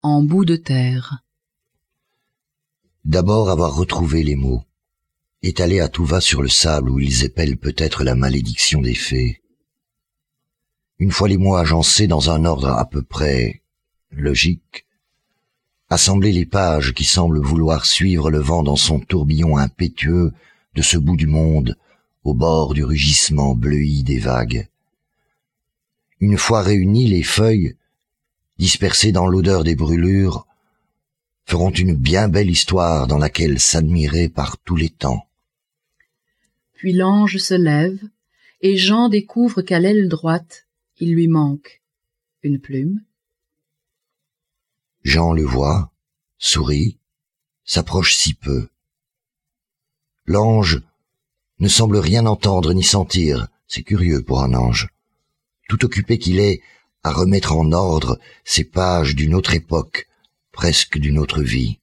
en bout de terre. D'abord avoir retrouvé les mots, étalés à tout va sur le sable où ils épellent peut-être la malédiction des fées. Une fois les mots agencés dans un ordre à peu près logique, assembler les pages qui semblent vouloir suivre le vent dans son tourbillon impétueux de ce bout du monde, au bord du rugissement bleui des vagues. Une fois réunies, les feuilles, dispersées dans l'odeur des brûlures, feront une bien belle histoire dans laquelle s'admirer par tous les temps. Puis l'ange se lève, et Jean découvre qu'à l'aile droite, il lui manque une plume. Jean le voit, sourit, s'approche si peu. L'ange ne semble rien entendre ni sentir, c'est curieux pour un ange, tout occupé qu'il est à remettre en ordre ces pages d'une autre époque, presque d'une autre vie.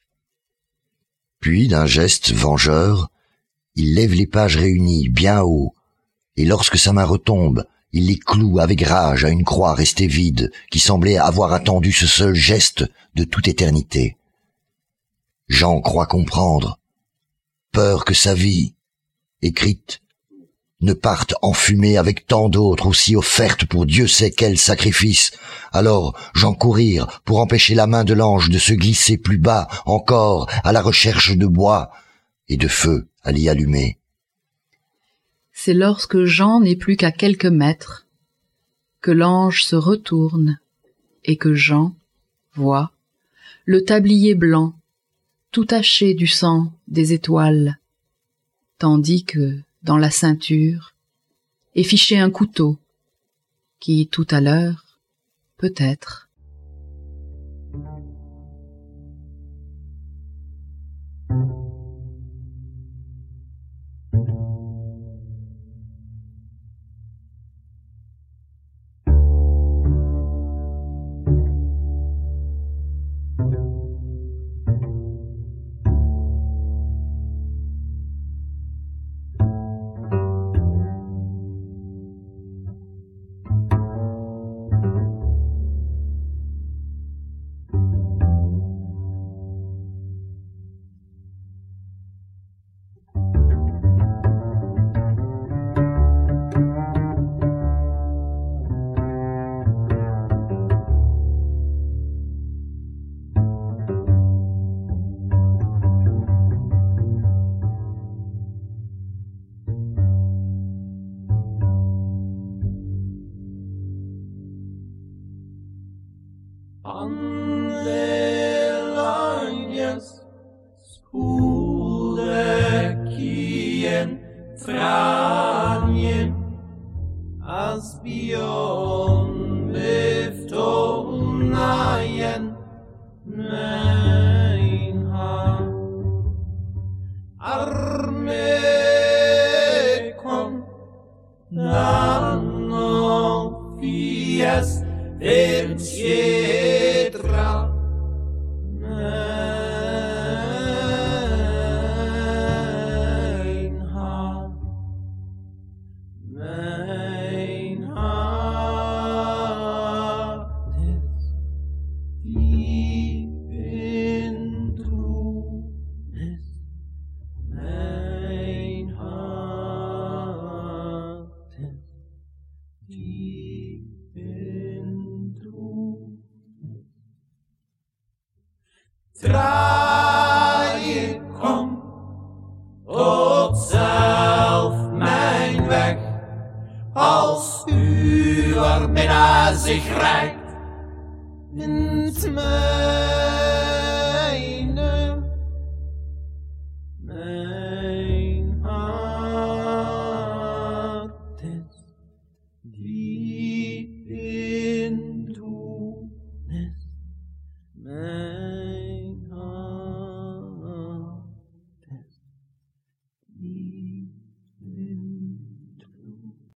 Puis, d'un geste vengeur, il lève les pages réunies bien haut, et lorsque sa main retombe, il les cloue avec rage à une croix restée vide, qui semblait avoir attendu ce seul geste de toute éternité. Jean croit comprendre, peur que sa vie, écrite, ne parte en fumée avec tant d'autres aussi offertes pour Dieu sait quel sacrifice. Alors Jean courir pour empêcher la main de l'ange de se glisser plus bas encore à la recherche de bois et de feu à l'y allumer. C'est lorsque Jean n'est plus qu'à quelques mètres que l'ange se retourne et que Jean voit le tablier blanc tout taché du sang des étoiles, tandis que, dans la ceinture, est fiché un couteau qui, tout à l'heure, peut-être, Andelanjes spoelekien franien as beyond beftonaien mein ha arme kom nano fies Vertietra mein Haar, ist tief in Trugnis, mein Haar ist tief in Trugnis. Draai kom tot zelf mijn weg, als uw minnaar zich reikt in het mijne.